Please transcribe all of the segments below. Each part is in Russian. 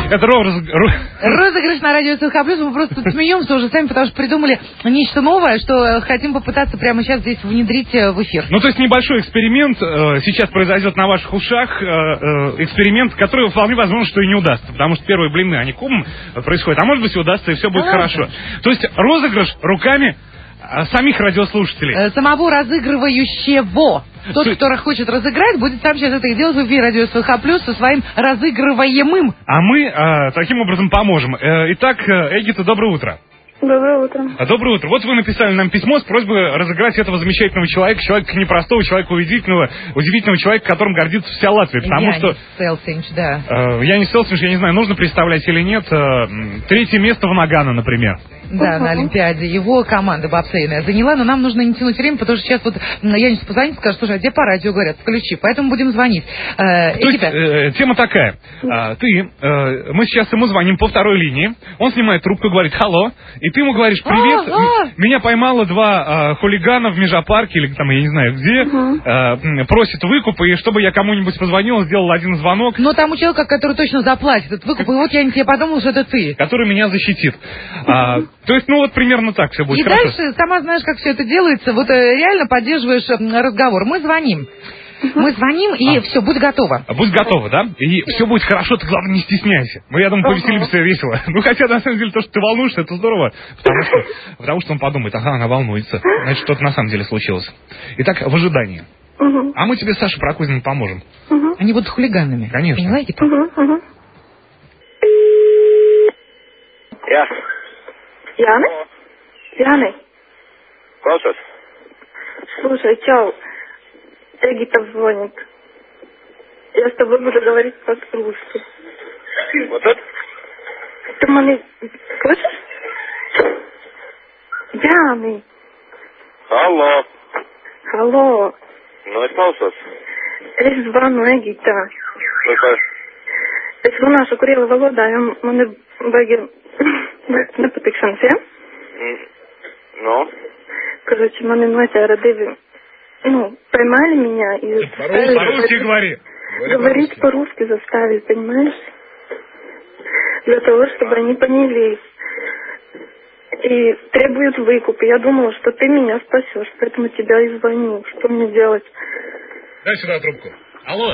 Это розыгрыш на радио СХ+. Мы просто тут смеемся уже сами, потому что придумали нечто новое, что хотим попытаться прямо сейчас здесь внедрить в эфир. Ну, то есть небольшой эксперимент сейчас произойдет на ваших ушах. Эксперимент, который вполне возможно, что и не удастся. Потому что первые блины, они кумом происходят. А может быть, и удастся, и все будет хорошо. То есть розыгрыш руками самих радиослушателей. Самого разыгрывающего. Тот, кто хочет разыграть, будет сам сейчас это и делать в эфире радио СХ+, со своим разыгрываемым. А мы таким образом поможем. Итак, Эгита, доброе утро. Доброе утро. Доброе утро. Вот вы написали нам письмо с просьбой разыграть этого замечательного человека непростого, человека удивительного человека, которым гордится вся Латвия. Потому что... Селсинч, да. Я не Селсинч, я не знаю, нужно представлять или нет. Третье место в Нагано, например. Да, на Олимпиаде. Его команда бобслейная заняла, но нам нужно не тянуть время, потому что сейчас вот Янис позвонит и скажет: слушай, а где по радио говорят, включи, поэтому будем звонить. То есть, тема такая. Мы сейчас ему звоним по второй линии, он снимает трубку, говорит «Алло», и ты ему говоришь: «Привет, меня поймало два хулигана в Межапарке», или там, я не знаю где, просят выкуп, и чтобы я кому-нибудь позвонил, сделал один звонок. Но там у человека, который точно заплатит этот выкуп, и вот я подумал, что это ты. Который меня защитит. То есть, ну вот примерно так все будет. И хорошо. Дальше, сама знаешь, как все это делается, вот реально поддерживаешь разговор. Мы звоним, и все, будь готова. Будь готова, да? И все будет хорошо, ты, главное, не стесняйся. Мы, я думаю, повеселимся весело. Ну, хотя, на самом деле, то, что ты волнуешься, это здорово, потому что он подумает: ага, она волнуется, значит, что-то на самом деле случилось. Итак, в ожидании. А мы тебе, Саша Прокузина, поможем. Они будут хулиганами. Конечно. Понимаете? Jānis? Klausos. Слушай, чау. Эгита звонит. Я с тобой буду говорить по-русски. Вот это? Ты меня слышишь? Jānis. Алло. Алло. Nu, es klausos. Es zvanu Egitai. Nu, kas? Es runāšu krievu valodā, jo man ir baigi nepatikšanas, ja? Ну? Короче, маме noķēra divi, поймали меня и По-русски говори. Говорить по-русски заставили, понимаешь? Для того, чтобы они поняли. И требуют выкуп. И я думала, что ты меня спасешь, поэтому тебя и звоню. Что мне делать? Дай сюда трубку. Алло.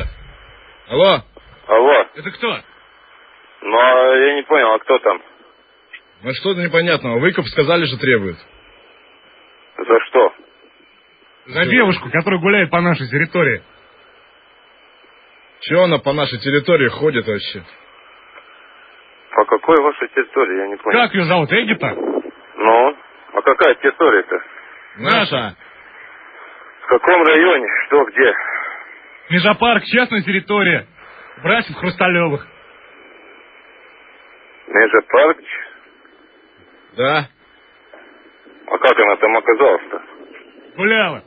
Алло. Это кто? Ну, я не понял, а кто там? Ну, что-то непонятного. Выкуп сказали, что требуют. За что? За девушку, которая гуляет по нашей территории. Чего она по нашей территории ходит вообще? По какой вашей территории, я не понял. Как ее зовут? Эгита? Ну, а какая территория-то? Наша. В каком районе? Что, где? Межапарк, частная территория. Братьев Хрусталевых. Межапарк? Да. А как она там оказалась-то? Гуляла.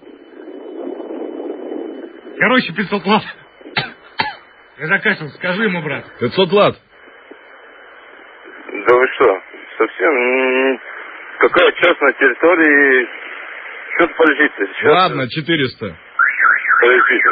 Короче, 500 лат. Я заканчивал, скажи ему, брат. 500 лат. Да вы что, совсем... Какая частная территория? Что-то подождите. Сейчас... Ладно, 400. Подождите.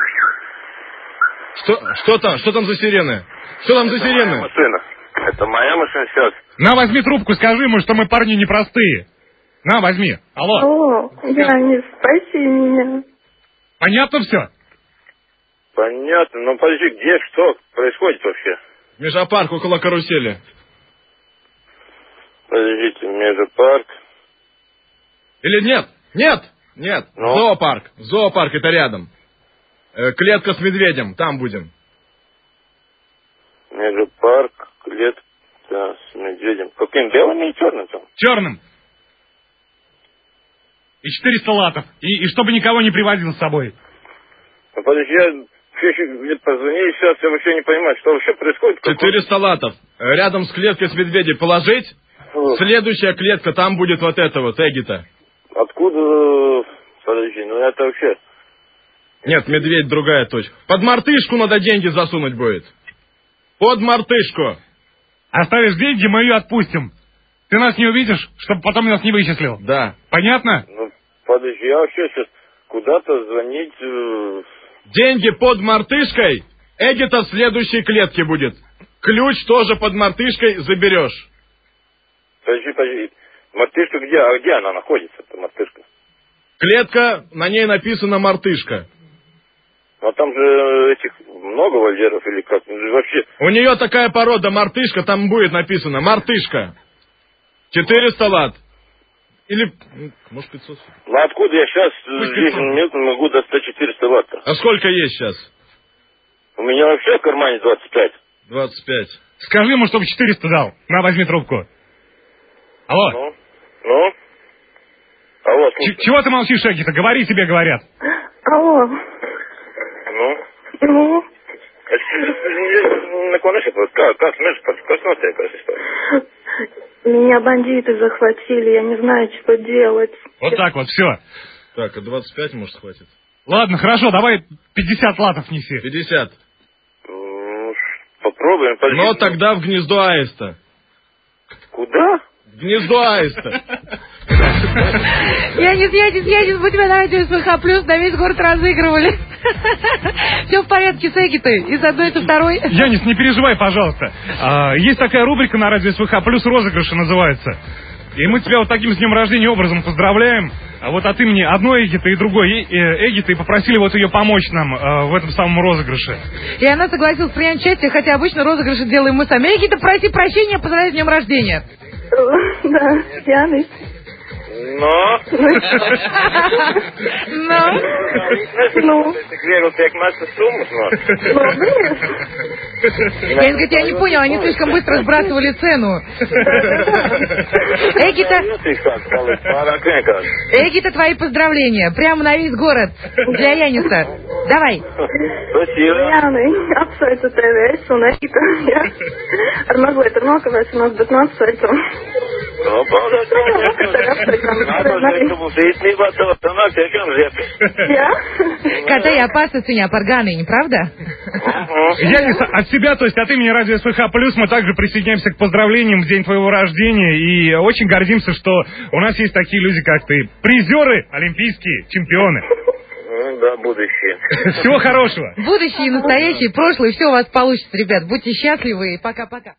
Что там за сирены? Что там за сирены? Моя машина. Это моя машина сейчас. На, возьми трубку, скажи ему, что мы парни непростые. На, возьми. Алло. Алло, Янис, спаси меня. Понятно все? Понятно. Но подожди, где, что происходит вообще? Межапарк около карусели. Подождите, Межапарк. Или нет? Нет. Ну? Зоопарк. Зоопарк, это рядом. Клетка с медведем, там будем. Межапарк, клетка с медведем. Каким, белым или черным там? Черным. И 400 латов. И чтобы никого не привозил с собой. Ну, подожди, я где-то позвонили сейчас, я вообще не понимаю, что вообще происходит. 400 латов. Рядом с клеткой с медведем положить. Следующая клетка, там будет вот это вот, Эгита. Откуда? Подожди, ну это вообще... Нет, медведь другая точка. Под мартышку надо деньги засунуть будет. Под мартышку. Оставишь деньги, мы ее отпустим. Ты нас не увидишь, чтобы потом нас не вычислил. Да. Понятно? Ну, подожди, я вообще сейчас куда-то звонить... Деньги под мартышкой. Эгита в следующей клетке будет. Ключ тоже под мартышкой заберешь. Подожди. Мартышка где? А где она находится, эта мартышка? Клетка, на ней написано мартышка. А там же этих много вольеров или как? Вообще... У нее такая порода мартышка, там будет написано мартышка. 400 ватт. Или, может, 500. Ну откуда я сейчас здесь могу достать 400 ватт? А сколько есть сейчас? У меня вообще в кармане 25. 25. Скажи ему, чтобы 400 дал. На, возьми трубку. Алло. Ну? Алло, слушай. Чего ты молчишь, Эгита? Говори, тебе говорят. Алло. Ну? Как смеешь коснуться, я кажется. Меня бандиты захватили, я не знаю, что делать. Вот так вот, все. Так, а 25, может, хватит? Ладно, хорошо, давай 50 латов неси. 50. Попробуем. Но тогда в гнездо аиста. Куда? В гнездо аиста. Янис, будь тебя на радио СВХ+, на весь город разыгрывали. Все в порядке с Эгитой, и с одной, и со второй. Янис, не переживай, пожалуйста. Есть такая рубрика на радио СВХ+, розыгрыши называется. И мы тебя вот таким с днем рождения образом поздравляем. А вот от имени одной Эгиты и другой Эгиты и попросили вот ее помочь нам в этом самом розыгрыше. И она согласилась принять участие, хотя обычно розыгрыши делаем мы сами. Эгита, проси прощения, поздравляю с днем рождения. Да, Янис. Но? Ну? Я говорит, я не понял, они слишком быстро сбрасывали цену. Эгита, твои поздравления. Прямо на весь город. Для Яниса. Давай. Спасибо. Jāni, apsveicu tevi, es un Egita, jā. Ar mazliet ir nokavēšanos, bet nu apsveicam. Кота и опасность не опорганы, не правда? Янис, от себя, то есть от имени радио СВХ+, мы также присоединяемся к поздравлениям в день твоего рождения и очень гордимся, что у нас есть такие люди, как ты. Призеры, олимпийские, чемпионы. Да, будущее. Всего хорошего. Будущее, настоящее, прошлое, все у вас получится, ребят. Будьте счастливы и пока-пока.